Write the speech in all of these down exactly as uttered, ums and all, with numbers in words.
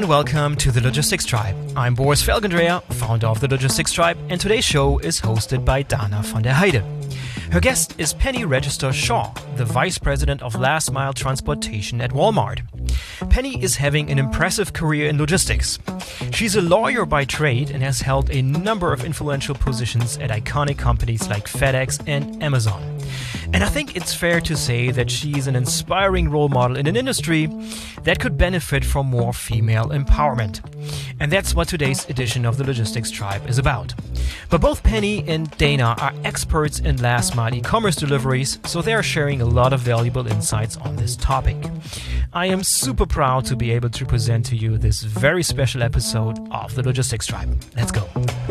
and welcome to the Logistics Tribe. I'm Boris Felgendreher, founder of the Logistics Tribe, and today's show is hosted by Dana von der Heide. Her guest is Penny Register Shaw, the Vice President of Last Mile Transportation at Walmart. Penny is having an impressive career in logistics. She's a lawyer by trade and has held a number of influential positions at iconic companies like FedEx and Amazon. And I think it's fair to say that she's an inspiring role model in an industry that could benefit from more female empowerment. And that's what today's edition of the Logistics Tribe is about. But both Penny and Dana are experts in last mile e-commerce deliveries, so they are sharing a lot of valuable insights on this topic. I am super proud to be able to present to you this very special episode of the Logistics Tribe. Let's go.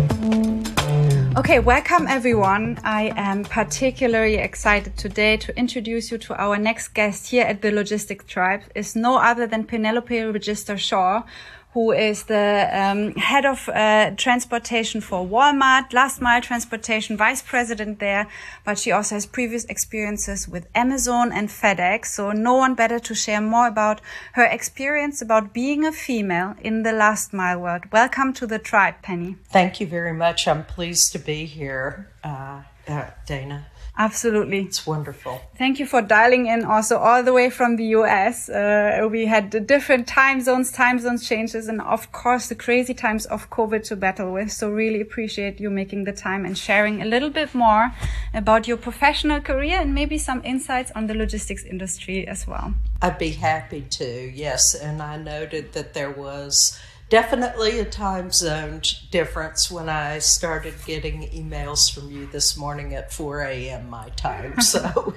Okay, welcome everyone. I am particularly excited today to introduce you to our next guest here at the Logistics Tribe. Is no other than Penelope Register Shaw, who is the um, head of uh, transportation for Walmart, last mile transportation vice president there, but she also has previous experiences with Amazon and FedEx. So no one better to share more about her experience about being a female in the last mile world. Welcome to the tribe, Penny. Thank you very much. I'm pleased to be here, uh, uh, Dana. Absolutely. It's wonderful. Thank you for dialing in also all the way from the U S. Uh, we had the different time zones, time zones changes, and of course the crazy times of COVID to battle with. So really appreciate you making the time and sharing a little bit more about your professional career and maybe some insights on the logistics industry as well. I'd be happy to, yes. And I noted that there was definitely a time zone difference when I started getting emails from you this morning at four a.m. my time. So,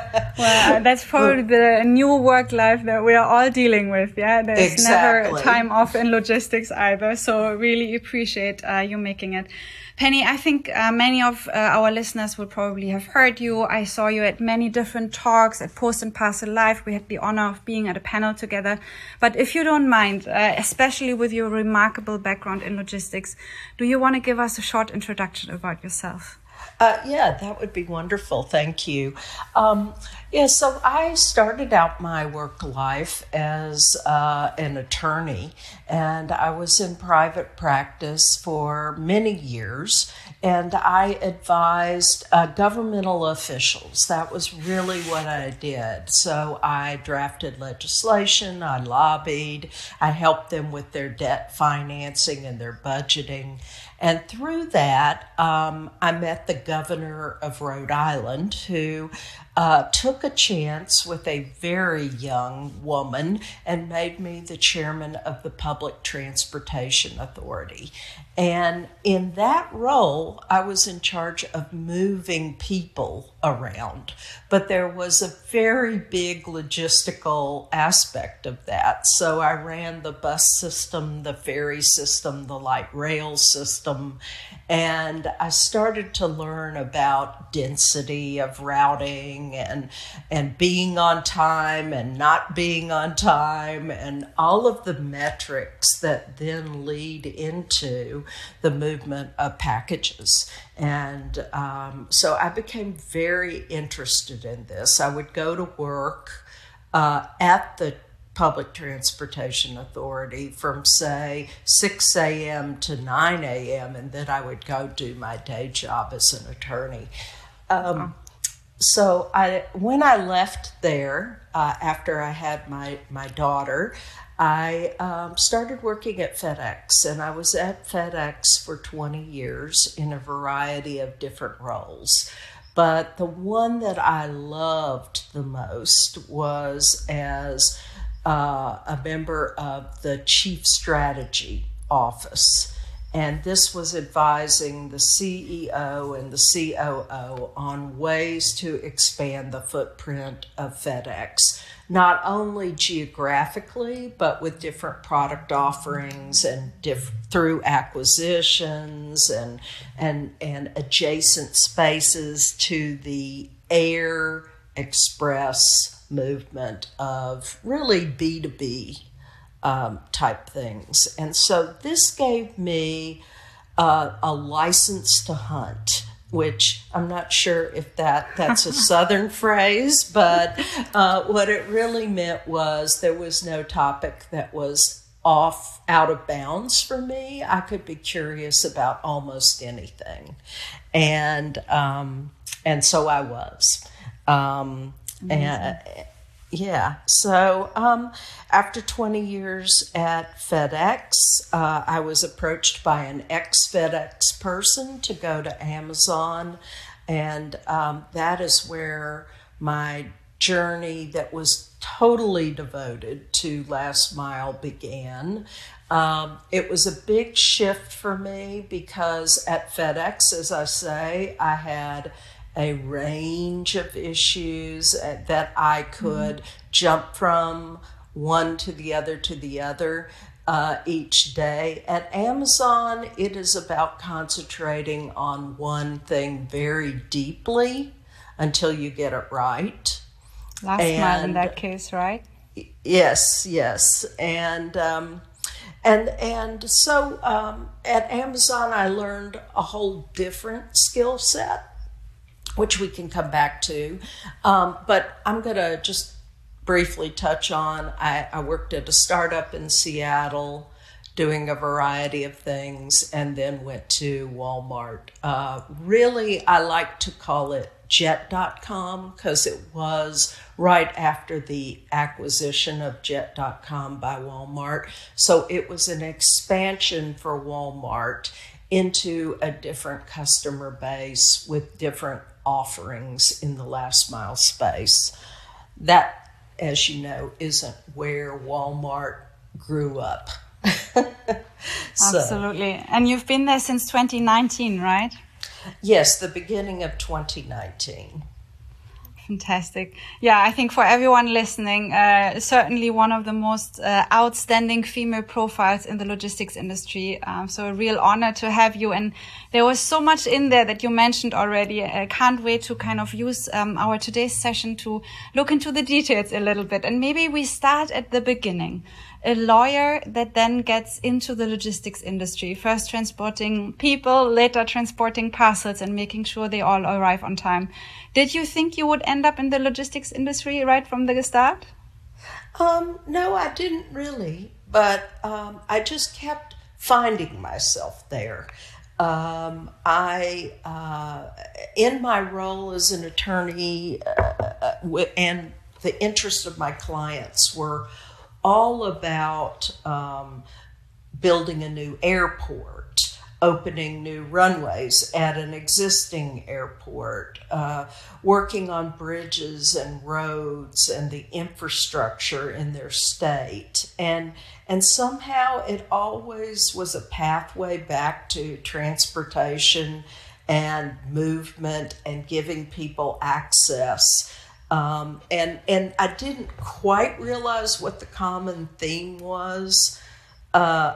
well, that's probably the new work life that we are all dealing with. Yeah, there's exactly. never time off in logistics either. So really appreciate uh, you making it. Penny, I think uh, many of uh, our listeners will probably have heard you. I saw you at many different talks at Post and Parcel Live. We had the honor of being at a panel together. But if you don't mind, uh, especially with your remarkable background in logistics, do you want to give us a short introduction about yourself? Uh, yeah, that would be wonderful. Thank you. Um, yeah, so I started out my work life as uh, an attorney, and I was in private practice for many years, and I advised uh, governmental officials. That was really what I did. So I drafted legislation, I lobbied, I helped them with their debt financing and their budgeting. And through that, um, I met the governor of Rhode Island, who uh, took a chance with a very young woman and made me the chairman of the Public Transportation Authority. And in that role, I was in charge of moving people around. But there was a very big logistical aspect of that. So I ran the bus system, the ferry system, the light rail system, and I started to learn about density of routing and and being on time and not being on time and all of the metrics that then lead into the movement of packages. And um, so I became very interested in this. I would go to work uh, at the Public Transportation Authority from, say, six a.m. to nine a.m., and then I would go do my day job as an attorney. Um, so I, when I left there, uh, after I had my, my daughter, I um, started working at FedEx, and I was at FedEx for twenty years in a variety of different roles. But the one that I loved the most was as uh, a member of the Chief Strategy Office. And this was advising the C E O and the C O O on ways to expand the footprint of FedEx, not only geographically, but with different product offerings and diff- through acquisitions and, and, and adjacent spaces to the air express movement of really B two B Um, type things. And so this gave me uh, a license to hunt, which I'm not sure if that, that's a Southern phrase, but uh, what it really meant was there was no topic that was off out of bounds for me. I could be curious about almost anything. And um, and so I was. Um, and yeah, so um, after twenty years at FedEx, uh, I was approached by an ex-FedEx person to go to Amazon. And um, that is where my journey that was totally devoted to last mile began. Um, it was a big shift for me because at FedEx, as I say, I had a range of issues that I could mm-hmm. jump from one to the other to the other uh, each day. At Amazon, it is about concentrating on one thing very deeply until you get it right. Last and, mile in that case, right? Yes, yes. And um, and and so um, at Amazon, I learned a whole different skill set, which we can come back to. Um, but I'm going to just briefly touch on, I, I worked at a startup in Seattle doing a variety of things, and then went to Walmart. Uh, really, I like to call it jet dot com because it was right after the acquisition of jet dot com by Walmart. So it was an expansion for Walmart into a different customer base with different offerings in the last mile space. That, as you know, isn't where Walmart grew up. So, absolutely. And you've been there since twenty nineteen, right? Yes, the beginning of twenty nineteen. Fantastic. Yeah, I think for everyone listening, uh, certainly one of the most uh, outstanding female profiles in the logistics industry. Um, so a real honor to have you. And there was so much in there that you mentioned already. I can't wait to kind of use um, our today's session to look into the details a little bit. And maybe we start at the beginning. A lawyer that then gets into the logistics industry, first transporting people, later transporting parcels and making sure they all arrive on time. Did you think you would end up in the logistics industry right from the start? Um, no, I didn't really, but um, I just kept finding myself there. Um, I, uh, in my role as an attorney, uh, and the interests of my clients were all about um, building a new airport, opening new runways at an existing airport, uh, working on bridges and roads and the infrastructure in their state. And, and somehow it always was a pathway back to transportation and movement and giving people access. Um, and, and I didn't quite realize what the common theme was uh,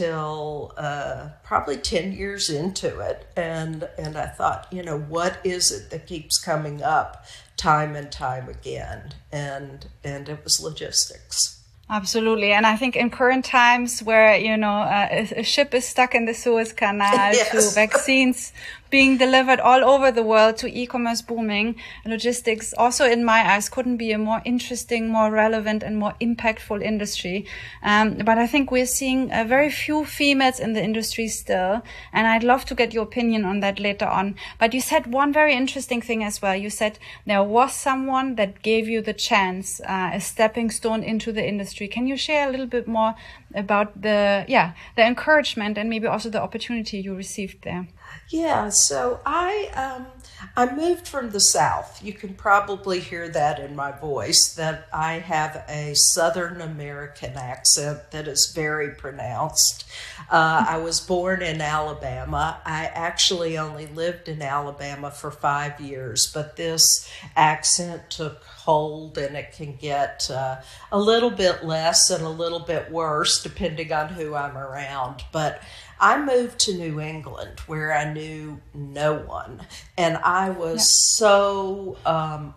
until uh, probably ten years into it. And, and I thought, you know, what is it that keeps coming up time and time again? And, and it was logistics. Absolutely. And I think in current times where, you know, uh, a, a ship is stuck in the Suez Canal, yes. to vaccines being delivered all over the world, to e-commerce booming, logistics also in my eyes couldn't be a more interesting, more relevant and more impactful industry. Um, but I think we're seeing uh, very few females in the industry still. And I'd love to get your opinion on that later on. But you said one very interesting thing as well. You said there was someone that gave you the chance, uh, a stepping stone into the industry. Can you share a little bit more about the, yeah, the encouragement and maybe also the opportunity you received there? Yeah, so I um, I moved from the South. You can probably hear that in my voice, that I have a Southern American accent that is very pronounced. Uh, I was born in Alabama. I actually only lived in Alabama for five years, but this accent took hold, and it can get uh, a little bit less and a little bit worse depending on who I'm around. But I moved to New England where I knew no one, and I was yeah. so um,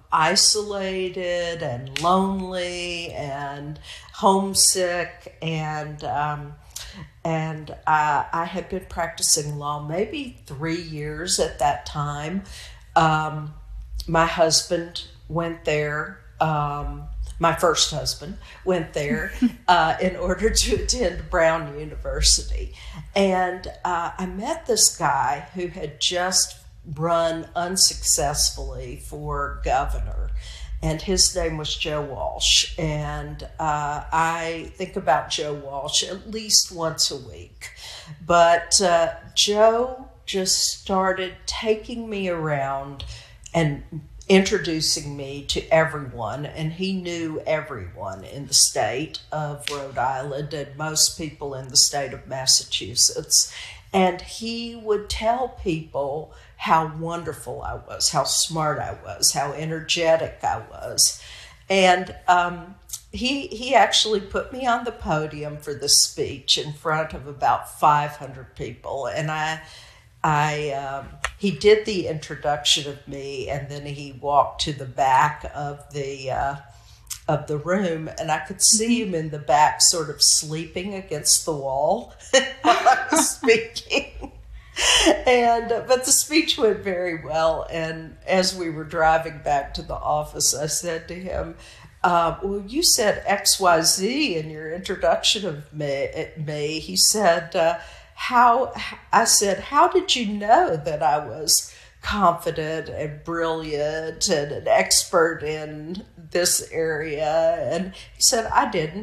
isolated and lonely and homesick, and um, and uh, I had been practicing law maybe three years at that time. Um, my husband went there um, my first husband, went there uh, in order to attend Brown University. And uh, I met this guy who had just run unsuccessfully for governor. And his name was Joe Walsh. And uh, I think about Joe Walsh at least once a week. But uh, Joe just started taking me around and introducing me to everyone. And he knew everyone in the state of Rhode Island and most people in the state of Massachusetts. And he would tell people how wonderful I was, how smart I was, how energetic I was. And um, he he actually put me on the podium for the speech in front of about five hundred people. And I, I um, he did the introduction of me, and then he walked to the back of the uh, of the room, and I could see him in the back sort of sleeping against the wall while I was speaking. And but the speech went very well, and as we were driving back to the office, I said to him, uh, well, you said X Y Z in your introduction of me. me. He said, uh, how, I said, how did you know that I was confident and brilliant and an expert in this area? And he said, I didn't.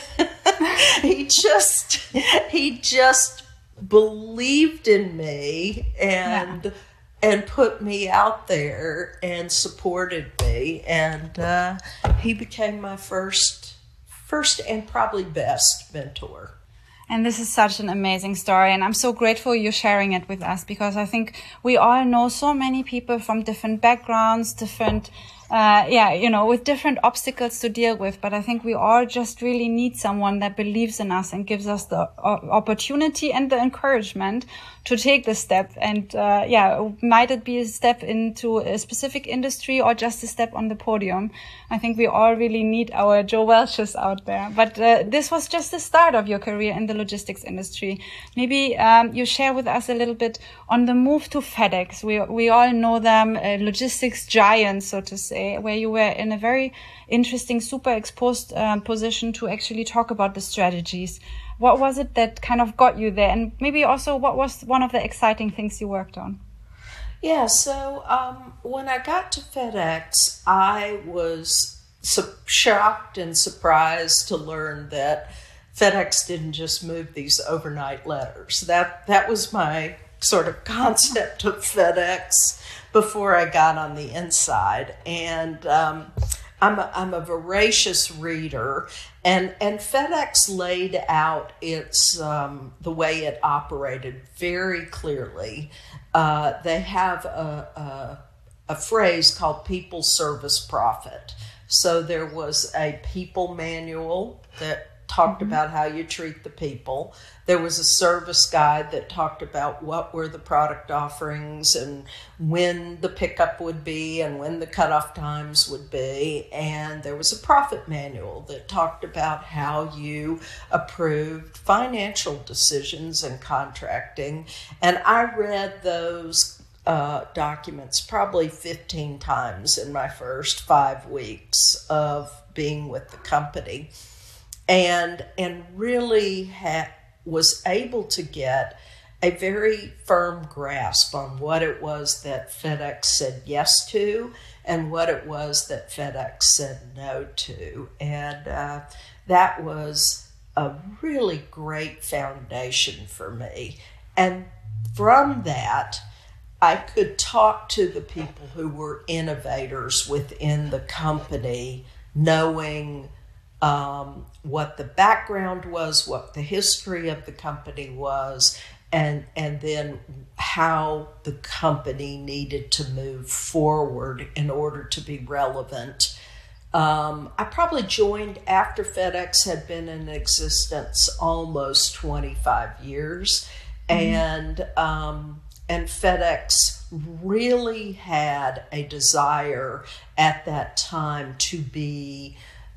he just, he just believed in me and yeah. and put me out there and supported me, and uh, he became my first first and probably best mentor. And this is such an amazing story, and I'm so grateful you're sharing it with us, because I think we all know so many people from different backgrounds, different Uh, yeah, you know, with different obstacles to deal with. But I think we all just really need someone that believes in us and gives us the uh, opportunity and the encouragement to take the step. And uh, yeah, might it be a step into a specific industry or just a step on the podium? I think we all really need our Joe Welshes out there. But uh, this was just the start of your career in the logistics industry. Maybe um, you share with us a little bit on the move to FedEx. We we all know them, uh, logistics giants, so to say, where you were in a very interesting, super exposed um, position to actually talk about the strategies. What was it that kind of got you there? And maybe also what was one of the exciting things you worked on? Yeah, so um, when I got to FedEx, I was su- shocked and surprised to learn that FedEx didn't just move these overnight letters. That that was my sort of concept of FedEx before I got on the inside. And um, I'm a, I'm a voracious reader, and, and FedEx laid out its um, the way it operated very clearly. Uh, they have a, a, a phrase called people, service, profit. So there was a people manual that talked mm-hmm. about how you treat the people. There was a service guide that talked about what were the product offerings and when the pickup would be and when the cutoff times would be. And there was a profit manual that talked about how you approved financial decisions and contracting. And I read those uh, documents probably fifteen times in my first five weeks of being with the company. And and really ha- was able to get a very firm grasp on what it was that FedEx said yes to and what it was that FedEx said no to. And uh, that was a really great foundation for me. And from that, I could talk to the people who were innovators within the company, knowing Um, what the background was, what the history of the company was, and and then how the company needed to move forward in order to be relevant. Um, I probably joined after FedEx had been in existence almost twenty-five years, mm-hmm. and um, and FedEx really had a desire at that time to be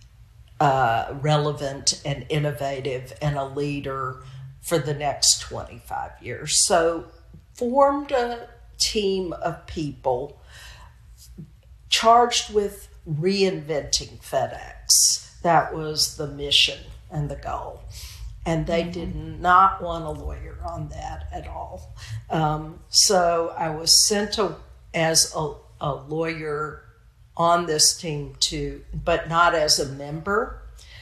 Uh, relevant and innovative and a leader for the next twenty-five years. So formed a team of people charged with reinventing FedEx. That was the mission and the goal. And they mm-hmm. did not want a lawyer on that at all. Um, so I was sent to, as a, a lawyer on this team too, but not as a member.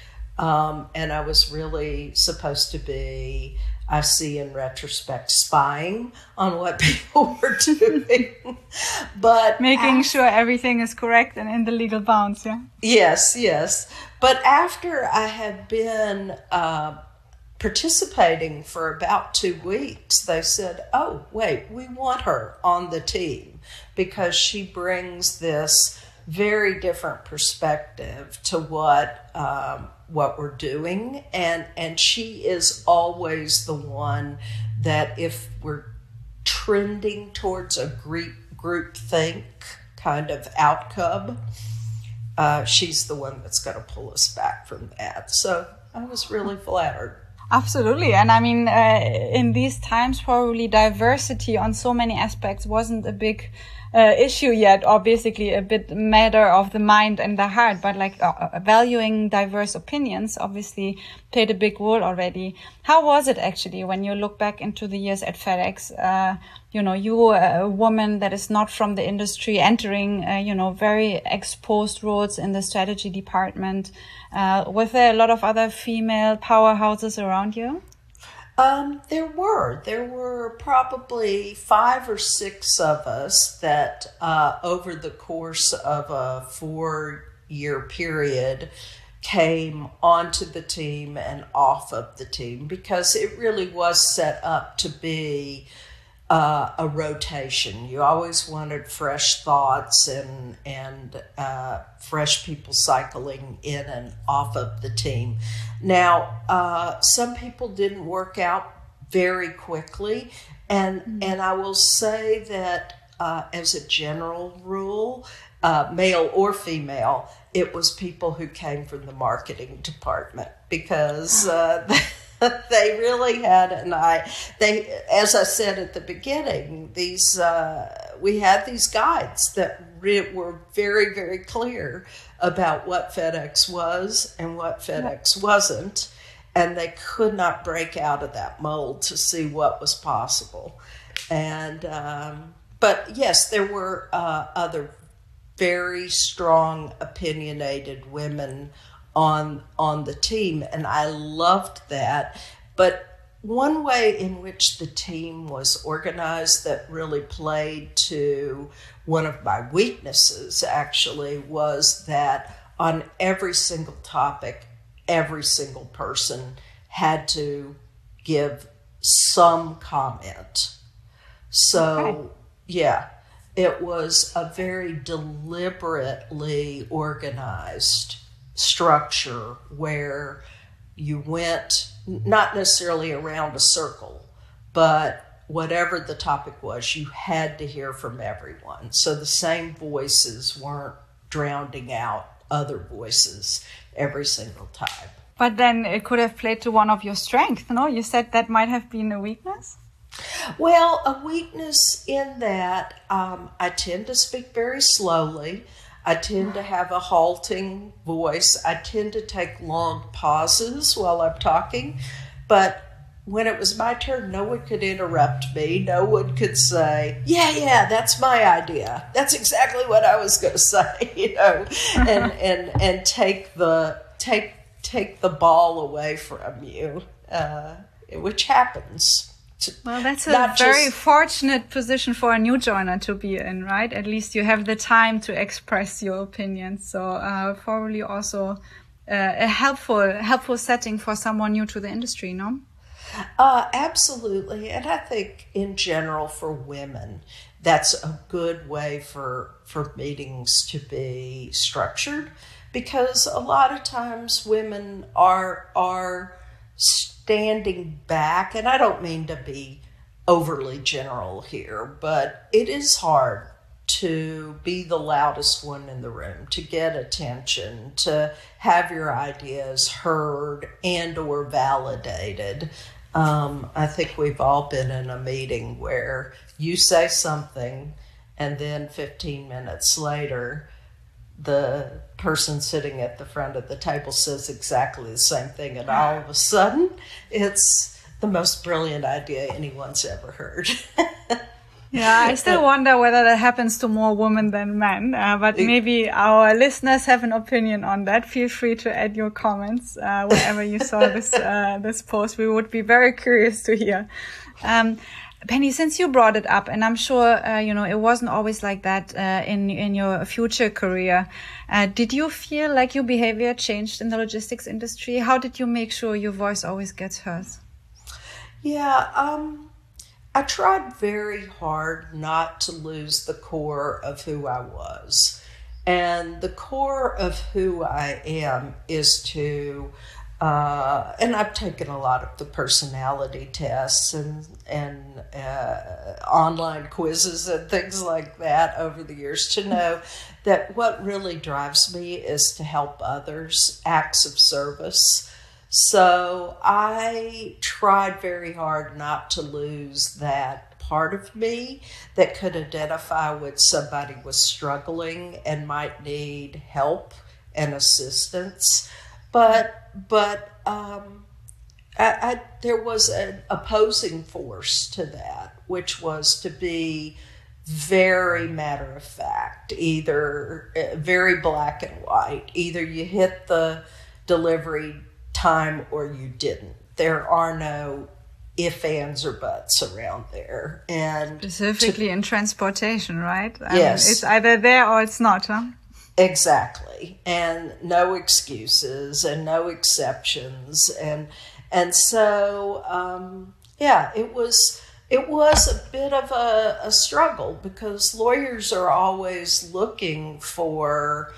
Um, and I was really supposed to be, I see in retrospect, spying on what people were doing. But making after, sure everything is correct and in the legal bounds, yeah? Yes, yes. But after I had been uh, participating for about two weeks, they said, oh, wait, we want her on the team because she brings this very different perspective to what um, what we're doing, and and she is always the one that if we're trending towards a group group think kind of outcome, uh, she's the one that's going to pull us back from that. So I was really flattered. Absolutely. And I mean, uh, in these times, probably diversity on so many aspects wasn't a big uh, issue yet, or basically a bit matter of the mind and the heart. But like uh, valuing diverse opinions obviously played a big role already. How was it actually when you look back into the years at FedEx? Uh, you know, you were a woman that is not from the industry entering, uh, you know, very exposed roles in the strategy department. Uh, were there a lot of other female powerhouses around you? Um, there were. There were probably five or six of us that uh, over the course of a four-year period came onto the team and off of the team because it really was set up to be Uh, a rotation. You always wanted fresh thoughts and and uh, fresh people cycling in and off of the team. Now, uh, some people didn't work out very quickly, and mm-hmm. and I will say that uh, as a general rule, uh, male or female, it was people who came from the marketing department because uh, they really had an eye. They, as I said at the beginning, these uh, we had these guides that re- were very, very clear about what FedEx was and what FedEx wasn't, and they could not break out of that mold to see what was possible. And um, but yes, there were uh, other very strong, opinionated women on on the team, and I loved that. But one way in which the team was organized that really played to one of my weaknesses actually was that on every single topic, every single person had to give some comment. So okay. yeah, it was a very deliberately organized structure where you went not necessarily around a circle, but whatever the topic was, you had to hear from everyone. So the same voices weren't drowning out other voices every single time. But then it could have played to one of your strengths, no? You said that might have been a weakness? Well, a weakness in that um, I tend to speak very slowly. I tend to have a halting voice. I tend to take long pauses while I'm talking. But when it was my turn, no one could interrupt me. No one could say, yeah, yeah, that's my idea. That's exactly what I was going to say, you know, and, and, and take the, take, take the ball away from you, uh, which happens. Well, that's a very just, fortunate position for a new joiner to be in, right? At least you have the time to express your opinions. So uh, probably also uh, a helpful helpful setting for someone new to the industry, no? Uh, absolutely. And I think in general for women, that's a good way for, for meetings to be structured because a lot of times women are are standing back, and I don't mean to be overly general here, but it is hard to be the loudest one in the room, to get attention, to have your ideas heard and or validated. Um, I think we've all been in a meeting where you say something and then fifteen minutes later, the person sitting at the front of the table says exactly the same thing, and all of a sudden it's the most brilliant idea anyone's ever heard. Yeah, I still wonder whether that happens to more women than men, uh, but maybe our listeners have an opinion on that. Feel free to add your comments uh, wherever you saw this uh, this post. We would be very curious to hear. Um, Penny, since you brought it up, and I'm sure uh, you know it wasn't always like that uh, in in your future career, uh, did you feel like your behavior changed in the logistics industry? How did you make sure your voice always gets heard? Yeah, um, I tried very hard not to lose the core of who I was. And the core of who I am is to, uh, and I've taken a lot of the personality tests and, and uh, online quizzes and things like that over the years to know that what really drives me is to help others, acts of service. So I tried very hard not to lose that part of me that could identify when somebody was struggling and might need help and assistance. But but um, I, I, there was an opposing force to that, which was to be very matter of fact, either uh, very black and white. Either you hit the delivery time or you didn't. There are no ifs, ands, or buts around there. And specifically to, in transportation, right? I yes. mean, it's either there or it's not, huh? Exactly. And no excuses and no exceptions. And and so, um, yeah, it was it was a bit of a, a struggle because lawyers are always looking for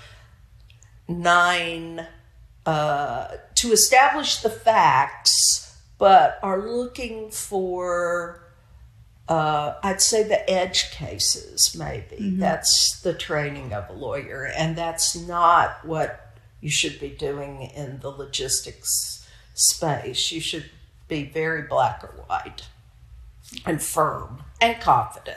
nine Uh, to establish the facts, but are looking for, uh, I'd say, the edge cases, maybe. Mm-hmm. That's the training of a lawyer, and that's not what you should be doing in the logistics space. You should be very black or white and firm and confident.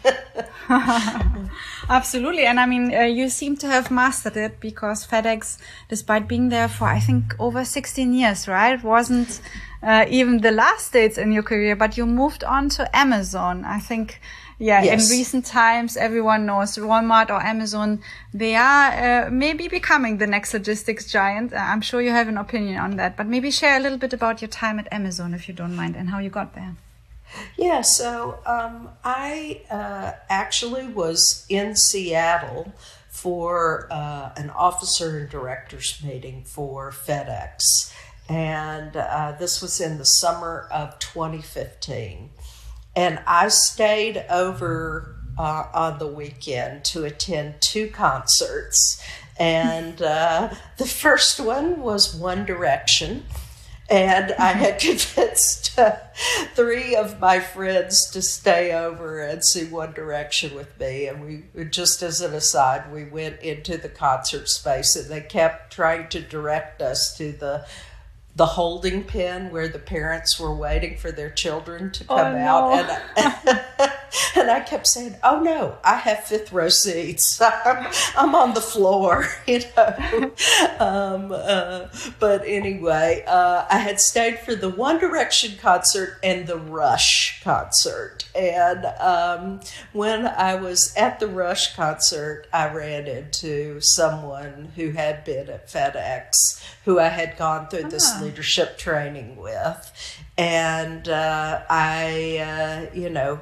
Absolutely. And I mean, uh, you seem to have mastered it because FedEx, despite being there for, I think, over sixteen years, right? Wasn't uh, even the last stage in your career, but you moved on to Amazon. I think, yeah, yes. In recent times, everyone knows Walmart or Amazon. They are uh, maybe becoming the next logistics giant. Uh, I'm sure you have an opinion on that, but maybe share a little bit about your time at Amazon, if you don't mind, and how you got there. Yeah, so um, I uh, actually was in Seattle for uh, an officer and directors meeting for FedEx. And uh, this was in the summer of twenty fifteen. And I stayed over uh, on the weekend to attend two concerts. And uh, the first one was One Direction. And I had convinced uh, three of my friends to stay over and see One Direction with me. And we, just as an aside, we went into the concert space and they kept trying to direct us to the the holding pen where the parents were waiting for their children to come oh, out. No. And, I, and I kept saying, oh, no, I have fifth row seats. I'm, I'm on the floor, you know. um, uh, but anyway, uh, I had stayed for the One Direction concert and the Rush concert. And um, when I was at the Rush concert, I ran into someone who had been at FedEx, who I had gone through this ah. leadership training with. And uh, I, uh, you know,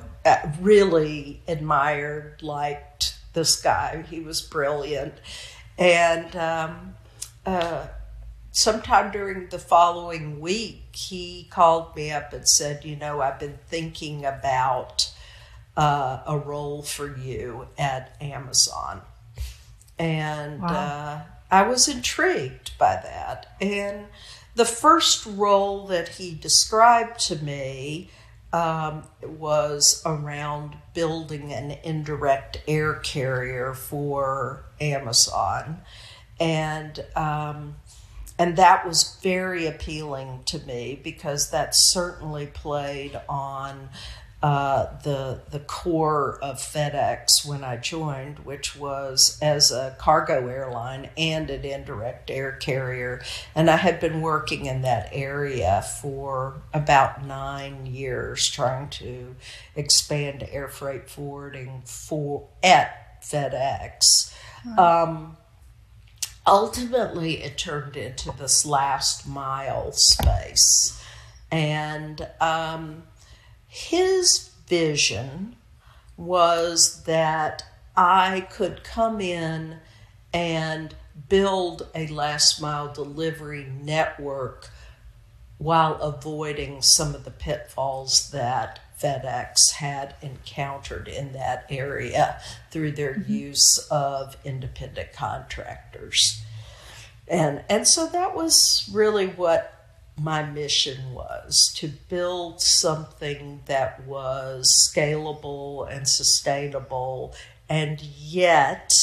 really admired, liked this guy. He was brilliant. And um, uh, sometime during the following week, he called me up and said, you know, I've been thinking about uh, a role for you at Amazon. And wow. uh, I was intrigued by that. And the first role that he described to me um, was around building an indirect air carrier for Amazon. And um, and that was very appealing to me because that certainly played on uh, the the core of FedEx when I joined, which was as a cargo airline and an indirect air carrier. And I had been working in that area for about nine years, trying to expand air freight forwarding for at FedEx. Mm-hmm. Um, ultimately, it turned into this last mile space. And um, his vision was that I could come in and build a last mile delivery network while avoiding some of the pitfalls that FedEx had encountered in that area through their mm-hmm. use of independent contractors. And, and so that was really what my mission was, to build something that was scalable and sustainable, and yet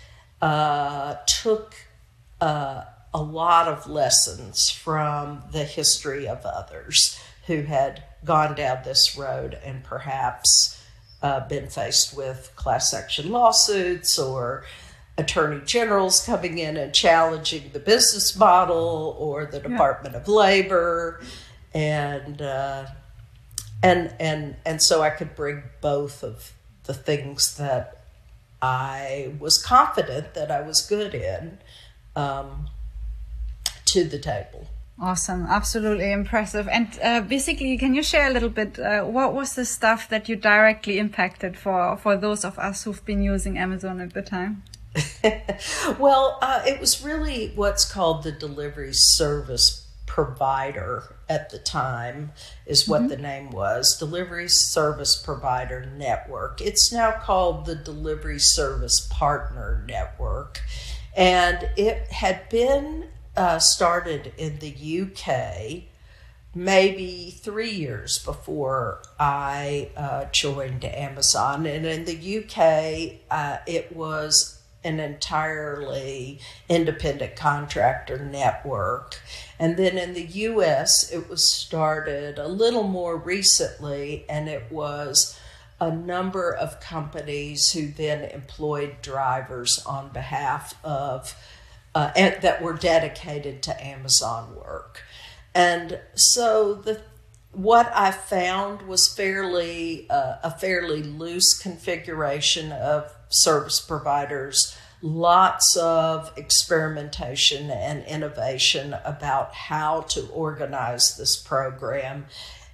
uh, took uh, a lot of lessons from the history of others who had gone down this road and perhaps uh, been faced with class action lawsuits or attorney generals coming in and challenging the business model or the Department yeah. of Labor, and uh, and and and so I could bring both of the things that I was confident that I was good in um, to the table. Awesome, absolutely impressive. And uh, basically, can you share a little bit, uh, what was the stuff that you directly impacted for, for those of us who've been using Amazon at the time? Well, uh, it was really what's called the delivery service provider at the time is what mm-hmm. the name was, Delivery Service Provider Network. It's now called the Delivery Service Partner Network. And it had been uh, started in the U K maybe three years before I uh, joined Amazon. And in the U K, uh, it was an entirely independent contractor network. And then in the U S, it was started a little more recently, and it was a number of companies who then employed drivers on behalf of, uh, and that were dedicated to Amazon work. And so the what I found was fairly uh, a fairly loose configuration of service providers, lots of experimentation and innovation about how to organize this program,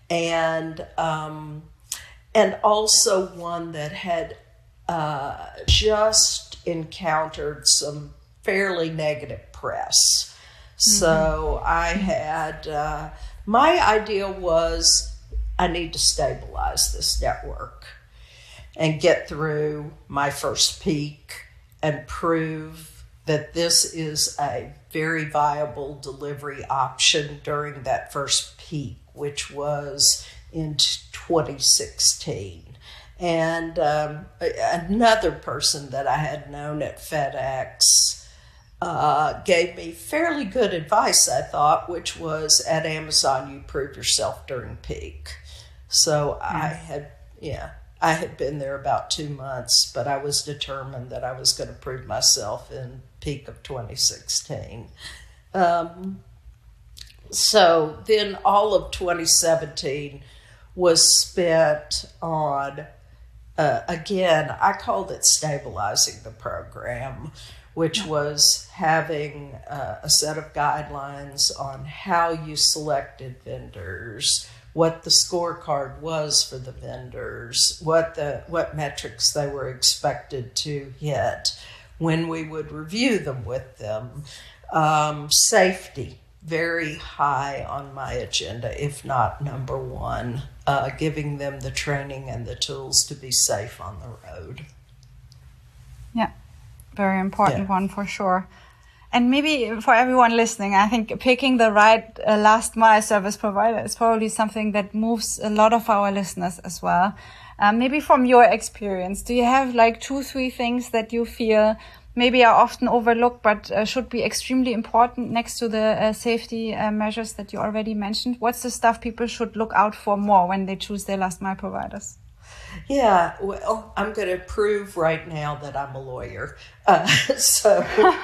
and um, and also one that had uh, just encountered some fairly negative press. Mm-hmm. So I had. Uh, My idea was I need to stabilize this network and get through my first peak and prove that this is a very viable delivery option during that first peak, which was in twenty sixteen. And um, another person that I had known at FedEx Uh, gave me fairly good advice, I thought, which was at Amazon, you prove yourself during peak. So yes. I had, yeah, I had been there about two months, but I was determined that I was going to prove myself in peak of twenty sixteen. Um, so then all of twenty seventeen was spent on, uh, again, I called it stabilizing the program, which was having uh, a set of guidelines on how you selected vendors, what the scorecard was for the vendors, what the what metrics they were expected to hit, when we would review them with them. Um, safety, very high on my agenda, if not number one, uh, giving them the training and the tools to be safe on the road. Yeah. Very important yeah. one for sure. And maybe for everyone listening, I think picking the right uh, last mile service provider is probably something that moves a lot of our listeners as well. Um, maybe from your experience, do you have like two, three things that you feel maybe are often overlooked but uh, should be extremely important next to the uh, safety uh, measures that you already mentioned? What's the stuff people should look out for more when they choose their last mile providers? Yeah, well, I'm going to prove right now that I'm a lawyer. Uh, so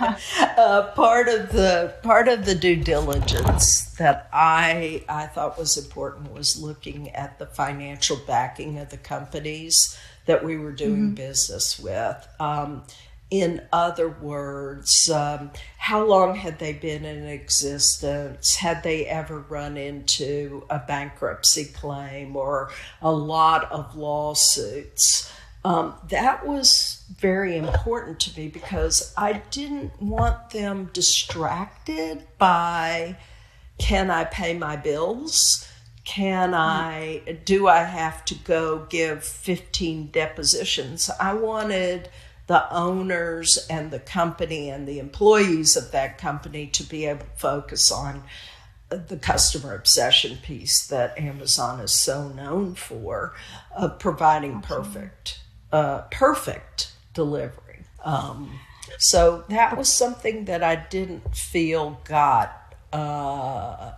uh, part of the part of the due diligence that I I thought was important was looking at the financial backing of the companies that we were doing mm-hmm. business with. Um, in other words, um, how long had they been in existence? Had they ever run into a bankruptcy claim or a lot of lawsuits? Um, that was very important to me because I didn't want them distracted by, can I pay my bills? Can I, do I have to go give fifteen depositions? I wanted the owners and the company and the employees of that company to be able to focus on the customer obsession piece that Amazon is so known for, of providing perfect, uh, perfect delivery. Um, so that was something that I didn't feel got uh,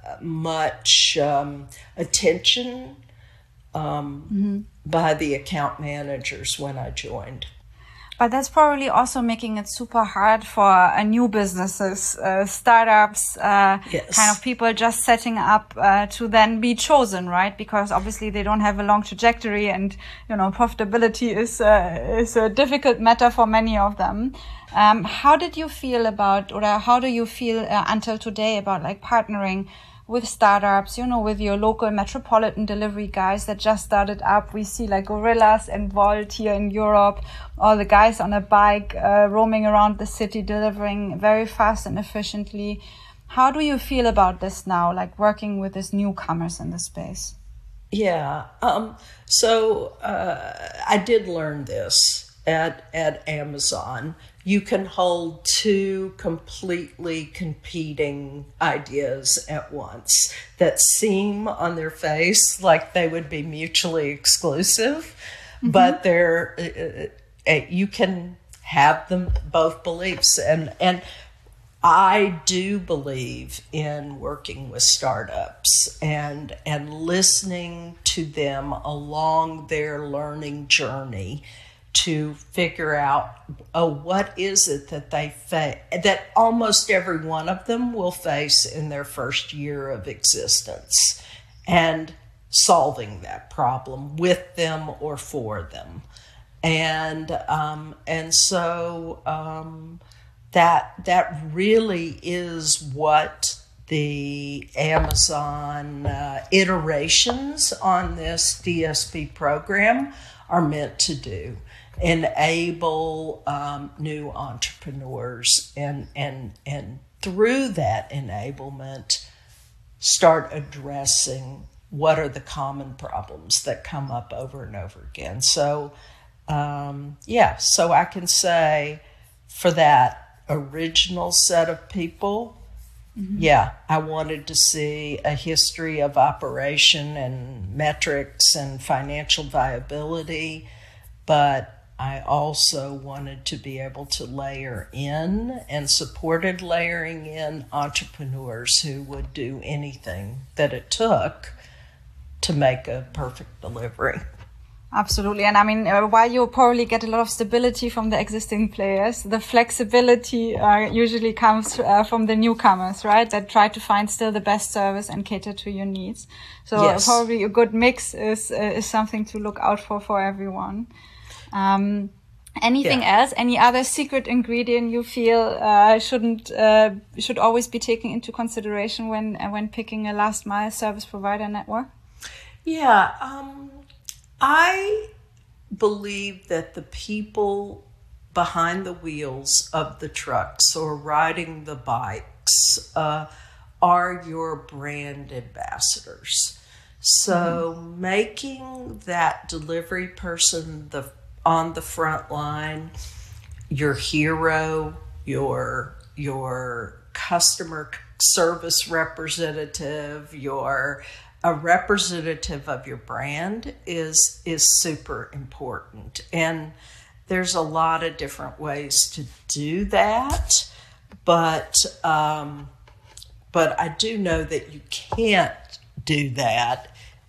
much um, attention um, mm-hmm. by the account managers when I joined. But that's probably also making it super hard for uh, new businesses, uh, startups, uh, yes. kind of people just setting up uh, to then be chosen, right? Because obviously they don't have a long trajectory, and you know profitability is uh, is a difficult matter for many of them. Um, how did you feel about, or how do you feel uh, until today about like partnering with startups, you know, with your local metropolitan delivery guys that just started up? We see like Gorillas and Volt here in Europe, all the guys on a bike uh, roaming around the city, delivering very fast and efficiently. How do you feel about this now, like working with these newcomers in the space? Yeah, um, so uh, I did learn this at, at Amazon. You can hold two completely competing ideas at once that seem on their face like they would be mutually exclusive, mm-hmm. but they're uh, uh, you can have them both beliefs. And and I do believe in working with startups and and listening to them along their learning journey to figure out, oh, what is it that they face, that almost every one of them will face in their first year of existence, and solving that problem with them or for them. And um, and so um, that that really is what the Amazon uh, iterations on this D S P program are meant to do. Enable um, new entrepreneurs, and and and through that enablement, start addressing what are the common problems that come up over and over again. So, um, yeah, so I can say for that original set of people, mm-hmm. yeah, I wanted to see a history of operation and metrics and financial viability, but I also wanted to be able to layer in and supported layering in entrepreneurs who would do anything that it took to make a perfect delivery. Absolutely. And I mean, uh, while you probably get a lot of stability from the existing players, the flexibility uh, usually comes uh, from the newcomers, right? That try to find still the best service and cater to your needs. So yes. Probably a good mix is uh, is something to look out for for everyone. Um, anything yeah. else? Any other secret ingredient you feel uh, shouldn't uh, should always be taken into consideration when uh, when picking a last mile service provider network? Yeah, um, I believe that the people behind the wheels of the trucks or riding the bikes uh, are your brand ambassadors. So mm-hmm. making that delivery person the on the front line your hero, your your customer service representative, your a representative of your brand is is super important. And there's a lot of different ways to do that, but um, but I do know that you can't do that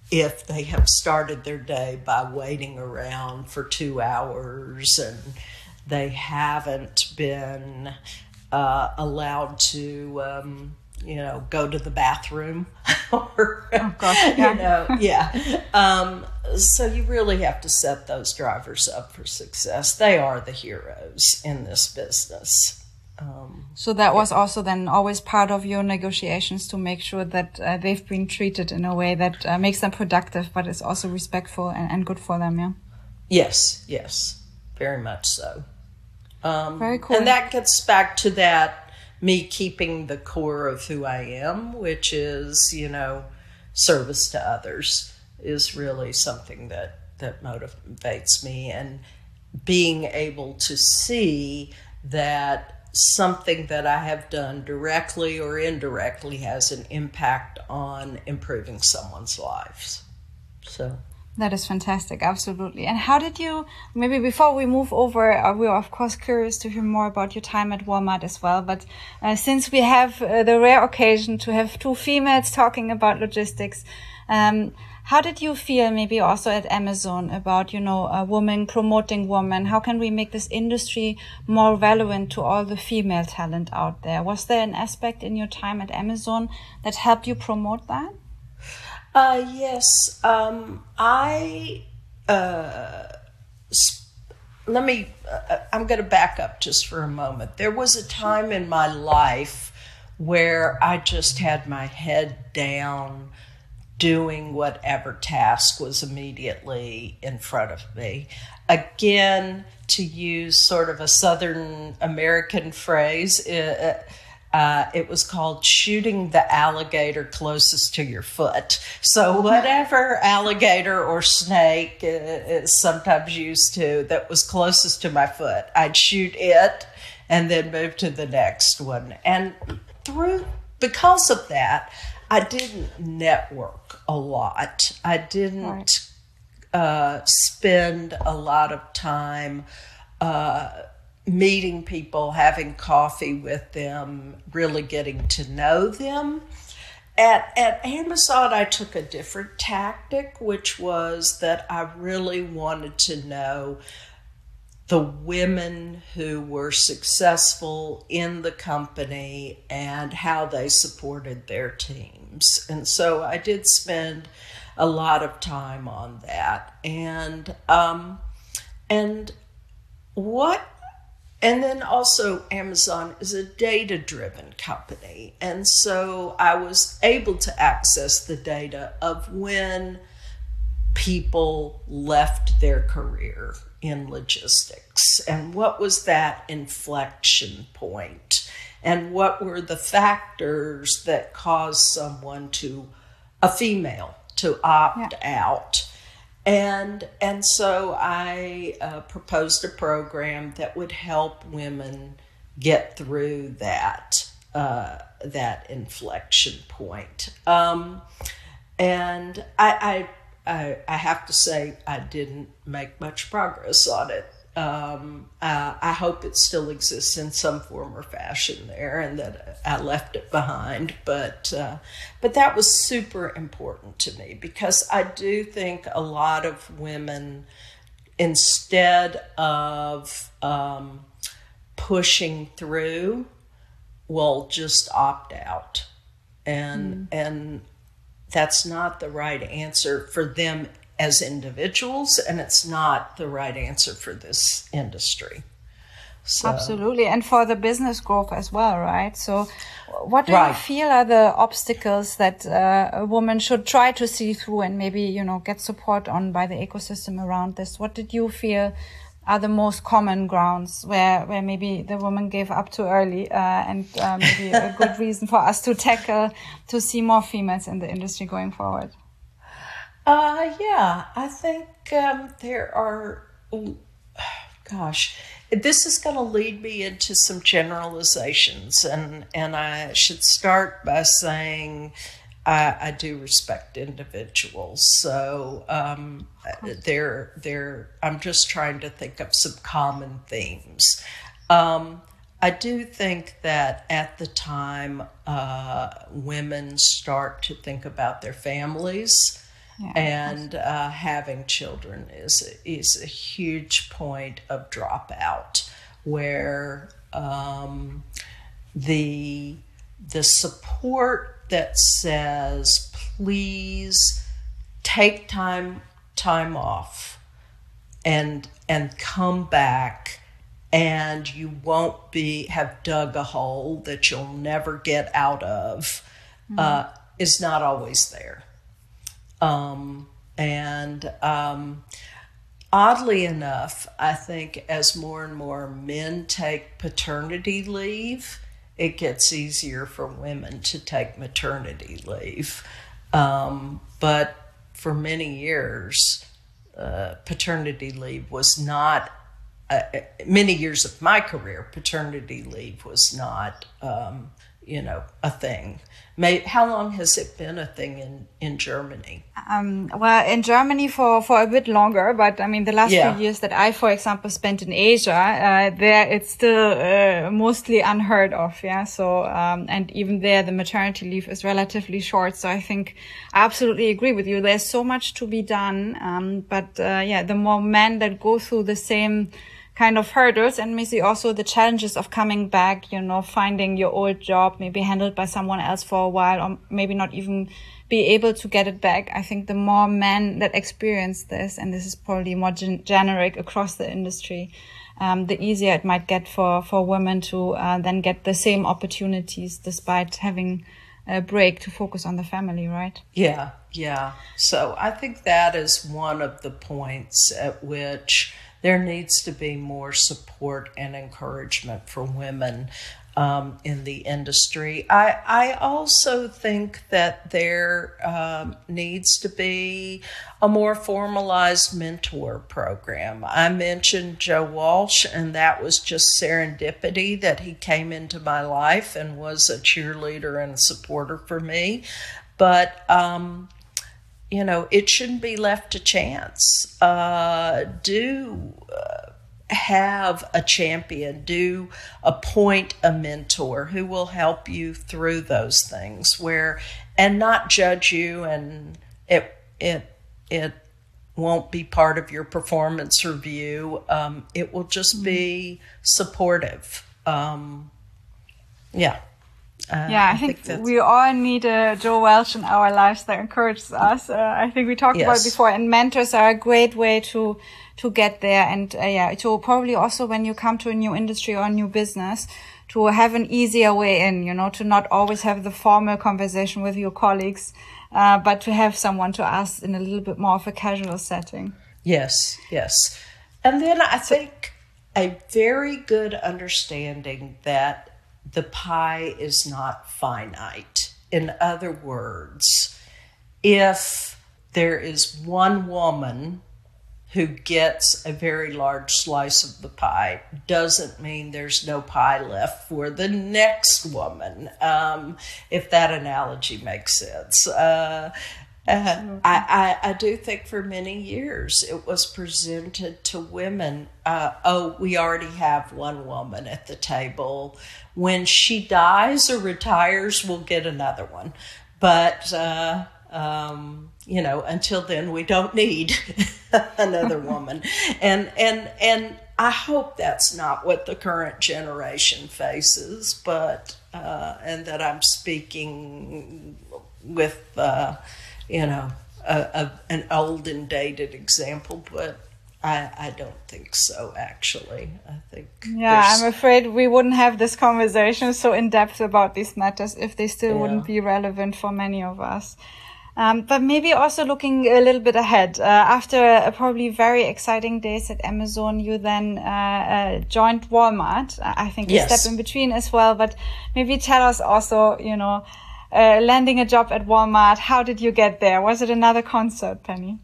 if they have started their day by waiting around for two hours and they haven't been uh, allowed to, um, you know, go to the bathroom or, oh, gosh, yeah. you know, yeah. Um, so you really have to set those drivers up for success. They are the heroes in this business. Um, so that was also then always part of your negotiations to make sure that uh, they've been treated in a way that uh, makes them productive, but is also respectful and, and good for them, yeah? Yes, yes, very much so. Um, very cool. And that gets back to that, me keeping the core of who I am, which is, you know, service to others is really something that, that motivates me. And being able to see that something that I have done directly or indirectly has an impact on improving someone's lives. So that is fantastic, absolutely. And how did you, maybe before we move over, uh, we are of course curious to hear more about your time at Walmart as well, but uh, since we have uh, the rare occasion to have two females talking about logistics, um, how did you feel maybe also at Amazon about, you know, a woman promoting women? How can we make this industry more relevant to all the female talent out there? Was there an aspect in your time at Amazon that helped you promote that? Uh, yes. Um, I, uh, sp- let me, uh, I'm going to back up just for a moment. There was a time in my life where I just had my head down doing whatever task was immediately in front of me. Again, to use sort of a Southern American phrase, it, uh, it was called shooting the alligator closest to your foot. So whatever alligator or snake is sometimes used to that was closest to my foot, I'd shoot it and then move to the next one. And through, because of that, I didn't network a lot. I didn't right. uh, spend a lot of time uh, meeting people, having coffee with them, really getting to know them. At, at Amazon, I took a different tactic, which was that I really wanted to know the women who were successful in the company and how they supported their teams. And so I did spend a lot of time on that. And um, and what and then also Amazon is a data-driven company. And so I was able to access the data of when people left their career in logistics and what was that inflection point and what were the factors that caused someone to, a female, to opt yeah. out. And and so I uh, proposed a program that would help women get through that uh, that inflection point. Um, and I, I I, I have to say I didn't make much progress on it. Um, uh, I hope it still exists in some form or fashion there and that I left it behind. But uh, but that was super important to me because I do think a lot of women, instead of um, pushing through, will just opt out. And mm. and that's not the right answer for them as individuals, and it's not the right answer for this industry. So. Absolutely, and for the business growth as well, right? So what do right. you feel are the obstacles that uh, a woman should try to see through and maybe, you know, get support on by the ecosystem around this? What did you feel are the most common grounds where, where maybe the woman gave up too early uh, and uh, maybe a good reason for us to tackle to see more females in the industry going forward? Uh, yeah, I think um, there are, oh, gosh, this is going to lead me into some generalizations, and, and I should start by saying I, I do respect individuals. So um, they're, they're, I'm just trying to think of some common themes. Um, I do think that at the time uh, women start to think about their families, Yeah, and uh, having children is is a huge point of dropout, where um, the the support that says, please take time time off and and come back, and you won't be have dug a hole that you'll never get out of, mm-hmm. uh, is not always there. Um, and um, oddly enough, I think as more and more men take paternity leave, it gets easier for women to take maternity leave. Um, but for many years, uh, paternity leave was not, uh, many years of my career, paternity leave was not, um, you know, a thing. May, how long has it been a thing in, in Germany? Um, well, in Germany for, for a bit longer, but I mean, the last yeah. few years that I, for example, spent in Asia, uh, there it's still uh, mostly unheard of. Yeah. So, um, and even there, the maternity leave is relatively short. So I think I absolutely agree with you. There's so much to be done. Um, but, uh, yeah, the more men that go through the same kind of hurdles, and maybe also the challenges of coming back, you know, finding your old job, maybe handled by someone else for a while, or maybe not even be able to get it back. I think the more men that experience this, and this is probably more gen- generic across the industry, um, the easier it might get for, for women to uh, then get the same opportunities despite having a break to focus on the family, right? Yeah, yeah. So I think that is one of the points at which there needs to be more support and encouragement for women um, in the industry. I, I also think that there um, needs to be a more formalized mentor program. I mentioned Joe Walsh, and that was just serendipity that he came into my life and was a cheerleader and supporter for me. But um, you know, it shouldn't be left to chance. Uh, do uh, have a champion. Do appoint a mentor who will help you through those things, where and not judge you, and it it it won't be part of your performance review. Um, it will just be supportive. Um, yeah. Uh, yeah, I, I think, think we all need a Joe Welch in our lives that encourages us. Uh, I think we talked yes. about it before, and mentors are a great way to to get there. And uh, yeah, to probably also when you come to a new industry or a new business, to have an easier way in, you know, to not always have the formal conversation with your colleagues, uh, but to have someone to ask in a little bit more of a casual setting. Yes, yes. And then I think a very good understanding that the pie is not finite. In other words, if there is one woman who gets a very large slice of the pie, doesn't mean there's no pie left for the next woman, um, if that analogy makes sense. Uh, uh, I, I, I do think for many years it was presented to women, uh, oh, we already have one woman at the table. When she dies or retires, we'll get another one. But, uh, um, you know, until then, we don't need another woman. And, and, and I hope that's not what the current generation faces, but, uh, and that I'm speaking with, uh, you know, a, a, an old and dated example, but I, I don't think so, actually. I think Yeah, I'm afraid we wouldn't have this conversation so in depth about these matters if they still yeah. wouldn't be relevant for many of us. Um, but maybe also looking a little bit ahead. Uh, after a probably very exciting days at Amazon, you then uh, uh, joined Walmart. I think yes. a step in between as well. But maybe tell us also, you know, uh, landing a job at Walmart. How did you get there? Was it another concert, Penny?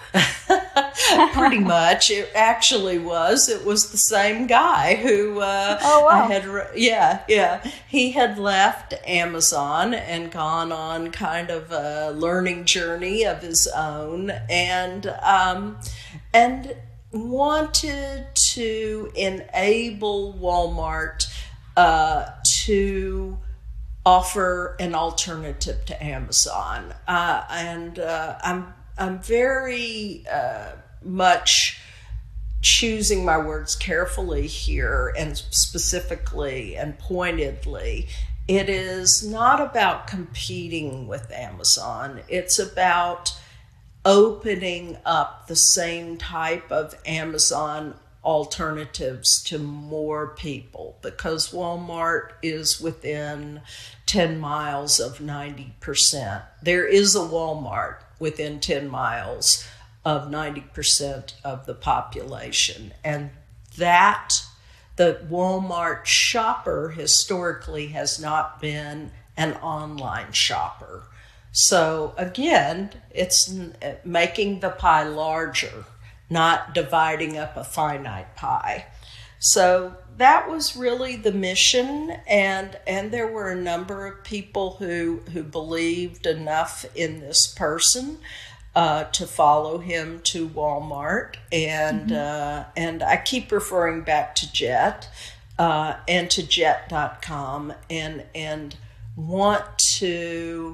Pretty much. It actually was. It was the same guy who uh, oh, wow. I had. Re- yeah, yeah. He had left Amazon and gone on kind of a learning journey of his own, and um, and wanted to enable Walmart uh, to offer an alternative to Amazon. Uh, and uh, I'm I'm very uh, much choosing my words carefully here, and specifically and pointedly. It is not about competing with Amazon. It's about opening up the same type of Amazon alternatives to more people, because Walmart is within ten miles of ninety percent. There is a Walmart within ten miles of ninety percent of the population. And that, the Walmart shopper historically has not been an online shopper. So again, it's making the pie larger, not dividing up a finite pie. So that was really the mission, and and there were a number of people who who believed enough in this person uh, to follow him to Walmart, and mm-hmm. uh, and I keep referring back to Jet uh, and to jet dot com, and and want to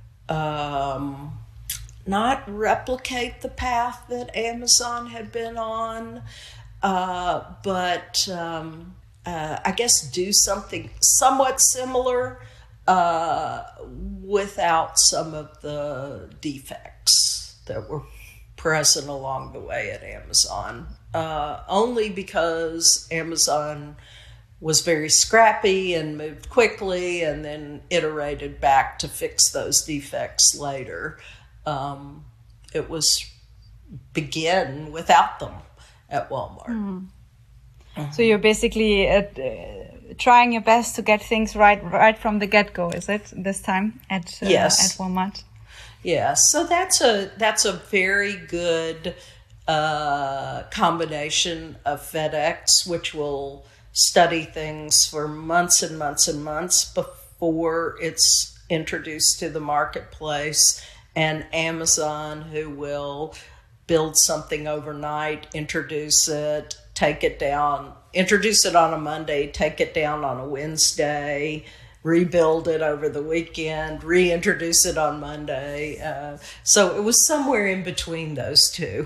um, not replicate the path that Amazon had been on, uh, but um, uh, I guess do something somewhat similar uh, without some of the defects that were present along the way at Amazon. Uh, only because Amazon was very scrappy and moved quickly and then iterated back to fix those defects later. Um, it was begin without them at Walmart. Mm. Mm-hmm. So you're basically uh, uh, trying your best to get things right right from the get-go, is it, this time at uh, yes. at Walmart? Yeah, so that's a that's a very good uh, combination of FedEx, which will study things for months and months and months before it's introduced to the marketplace, and Amazon, who will build something overnight, introduce it, take it down, introduce it on a Monday, take it down on a Wednesday, rebuild it over the weekend, reintroduce it on Monday. Uh, so it was somewhere in between those two.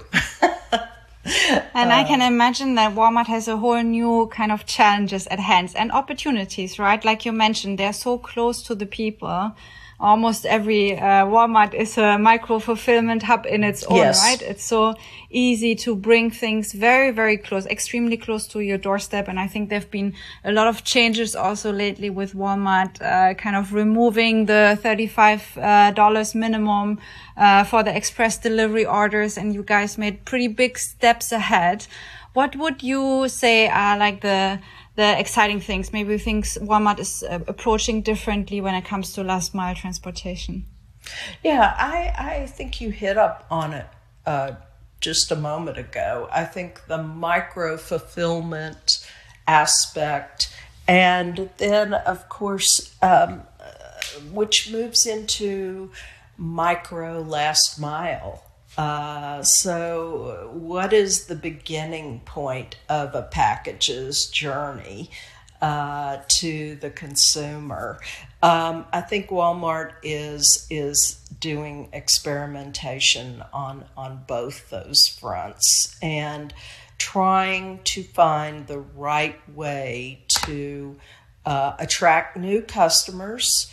And I can imagine that Walmart has a whole new kind of challenges at hand and opportunities, right? Like you mentioned, they're so close to the people. Almost every uh, Walmart is a micro fulfillment hub in its own, yes. right? It's so easy to bring things very, very close, extremely close to your doorstep. And I think there've been a lot of changes also lately with Walmart, uh, kind of removing the thirty-five dollars minimum uh, for the express delivery orders. And you guys made pretty big steps ahead. What would you say are like the the exciting things, maybe things Walmart is uh, approaching differently when it comes to last mile transportation? Yeah, I, I think you hit up on it uh, just a moment ago. I think the micro fulfillment aspect, and then of course, um, which moves into micro last mile. Uh, so what is the beginning point of a package's journey uh, to the consumer? Um, I think Walmart is is doing experimentation on, on both those fronts and trying to find the right way to uh, attract new customers,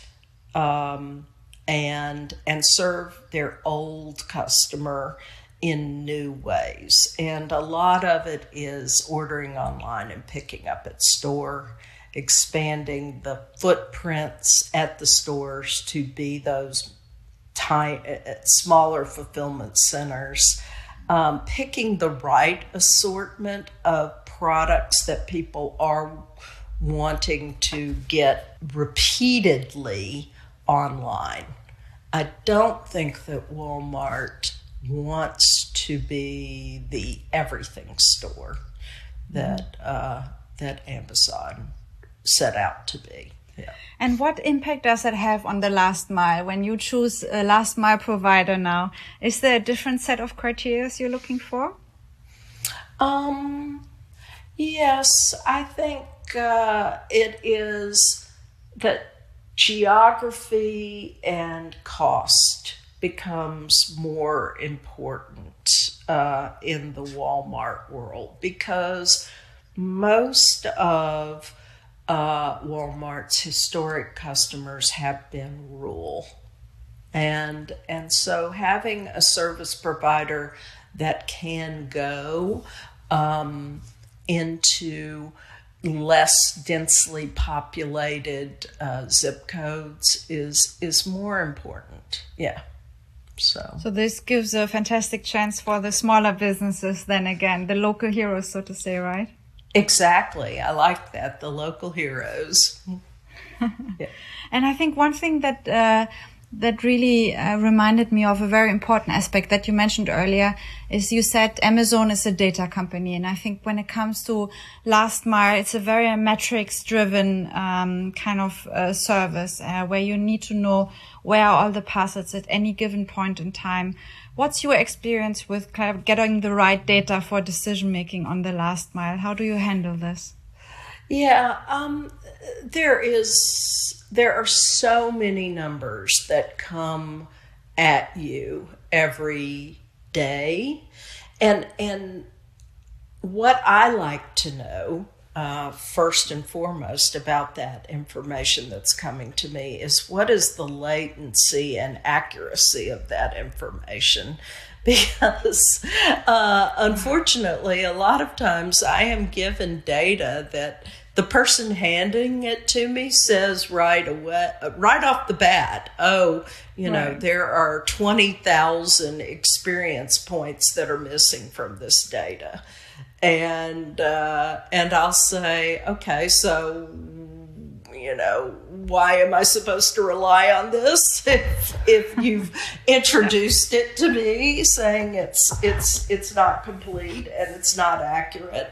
um, and and serve their old customer in new ways. And a lot of it is ordering online and picking up at store, expanding the footprints at the stores to be those tiny, smaller fulfillment centers, um, picking the right assortment of products that people are wanting to get repeatedly online. I don't think that Walmart wants to be the everything store that uh, that Amazon set out to be. Yeah. And what impact does it have on the last mile when you choose a last mile provider now? Is there a different set of criteria you're looking for? Um, yes, I think uh, it is that geography and cost becomes more important uh, in the Walmart world, because most of uh, Walmart's historic customers have been rural. And, and so having a service provider that can go um, into less densely populated uh, zip codes is is more important. Yeah. So. So this gives a fantastic chance for the smaller businesses, then again, the local heroes, so to say, right? Exactly. I like that. The local heroes. Yeah. And I think one thing that uh, that really uh, reminded me of a very important aspect that you mentioned earlier is you said Amazon is a data company. And I think when it comes to last mile, it's a very metrics driven um, kind of uh, service uh, where you need to know where are all the parcels at any given point in time. What's your experience with kind of getting the right data for decision making on the last mile? How do you handle this? Yeah, um, there is, there are so many numbers that come at you every day. And, and what I like to know, uh, first and foremost about that information that's coming to me is what is the latency and accuracy of that information? Because uh, unfortunately, a lot of times I am given data that the person handing it to me says right away, right off the bat, oh, you know, right. there are twenty thousand experience points that are missing from this data. And, uh, and I'll say, okay, so, you know, why am I supposed to rely on this if, if you've introduced it to me saying it's it's it's not complete and it's not accurate?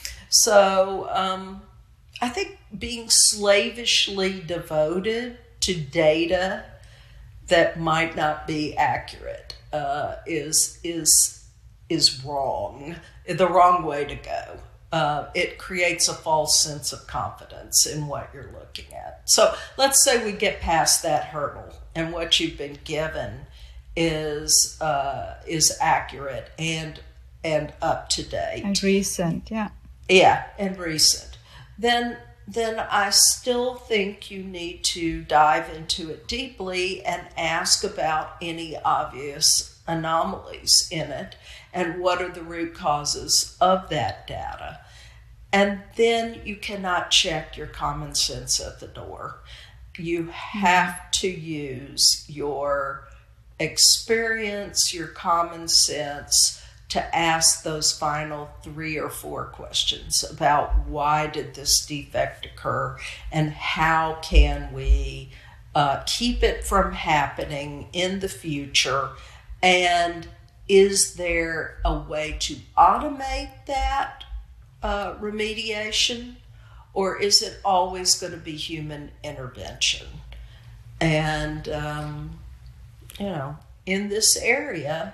So um, I think being slavishly devoted to data that might not be accurate uh, is is is wrong, the wrong way to go. Uh, it creates a false sense of confidence in what you're looking at. So let's say we get past that hurdle and what you've been given is uh, is accurate and and up to date. And recent, yeah. Yeah, and recent. Then then I still think you need to dive into it deeply and ask about any obvious anomalies in it and what are the root causes of that data. And then you cannot check your common sense at the door. You have to use your experience, your common sense to ask those final three or four questions about why did this defect occur and how can we uh, keep it from happening in the future, and is there a way to automate that uh, remediation, or is it always going to be human intervention? And, um, you know, in this area,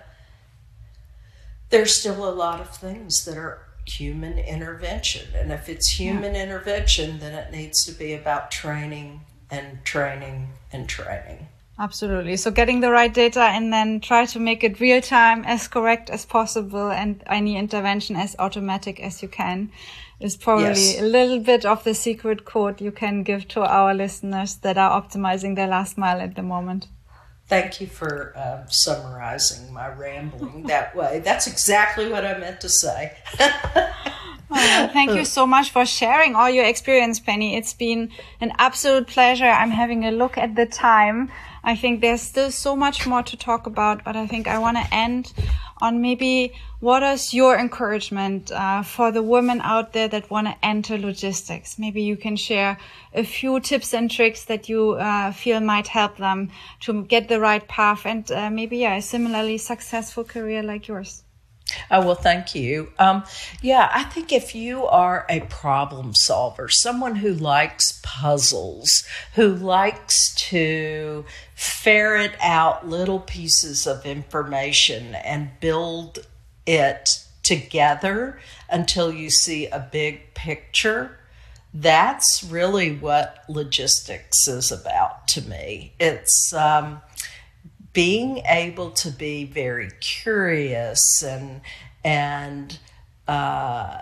there's still a lot of things that are human intervention. And if it's human yeah. intervention, then it needs to be about training and training and training. Absolutely. So getting the right data and then try to make it real time, as correct as possible, and any intervention as automatic as you can is probably yes. a little bit of the secret code you can give to our listeners that are optimizing their last mile at the moment. Thank you for uh, summarizing my rambling that way. That's exactly what I meant to say. Oh, thank you so much for sharing all your experience, Penny. It's been an absolute pleasure. I'm having a look at the time. I think there's still so much more to talk about, but I think I want to end on maybe what is your encouragement uh, for the women out there that want to enter logistics? Maybe you can share a few tips and tricks that you uh, feel might help them to get the right path and uh, maybe yeah, a similarly successful career like yours. Oh, well, thank you. Um, yeah, I think if you are a problem solver, someone who likes puzzles, who likes to ferret out little pieces of information and build it together until you see a big picture, that's really what logistics is about to me. It's um, being able to be very curious and and uh,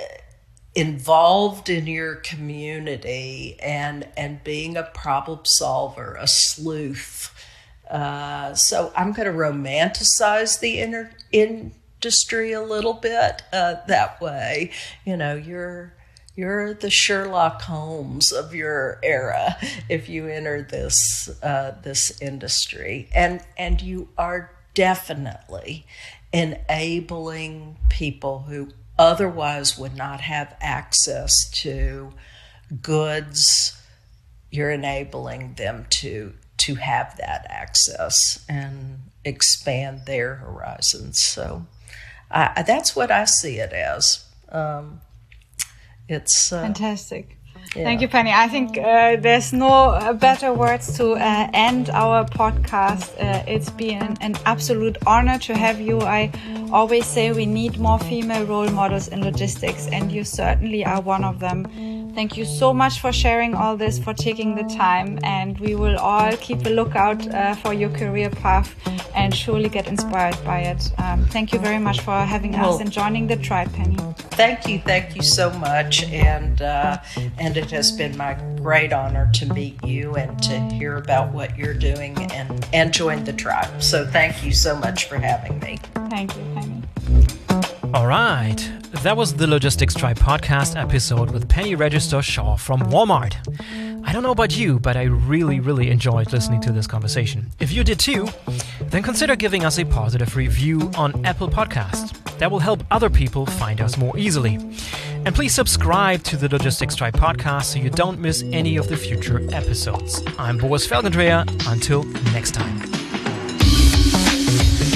involved in your community and and being a problem solver, a sleuth. Uh, so I'm going to romanticize the inner industry a little bit uh, that way. You know, you're you're the Sherlock Holmes of your era if you enter this uh, this industry, and and you are definitely enabling people who otherwise would not have access to goods. You're enabling them to to have that access and expand their horizons. So uh, that's what I see it as. Um, it's uh, fantastic. Yeah. Thank you, Penny. I think uh, there's no uh, better words to uh, end our podcast. Uh, it's been an, an absolute honor to have you. I always say we need more female role models in logistics, and you certainly are one of them. Thank you so much for sharing all this, for taking the time, and we will all keep a lookout uh, for your career path and surely get inspired by it. Um, thank you very much for having well, us and joining the tribe, Penny. Thank you. Thank you so much. And, uh, and it has been my great honor to meet you and to hear about what you're doing and, and join the tribe. So thank you so much for having me. Thank you, Penny. All right, that was the Logistics Tribe podcast episode with Penny Register Shaw from Walmart. I don't know about you, but I really, really enjoyed listening to this conversation. If you did too, then consider giving us a positive review on Apple Podcasts. That will help other people find us more easily. And please subscribe to the Logistics Tribe podcast so you don't miss any of the future episodes. I'm Boris Felgendreher. Until next time.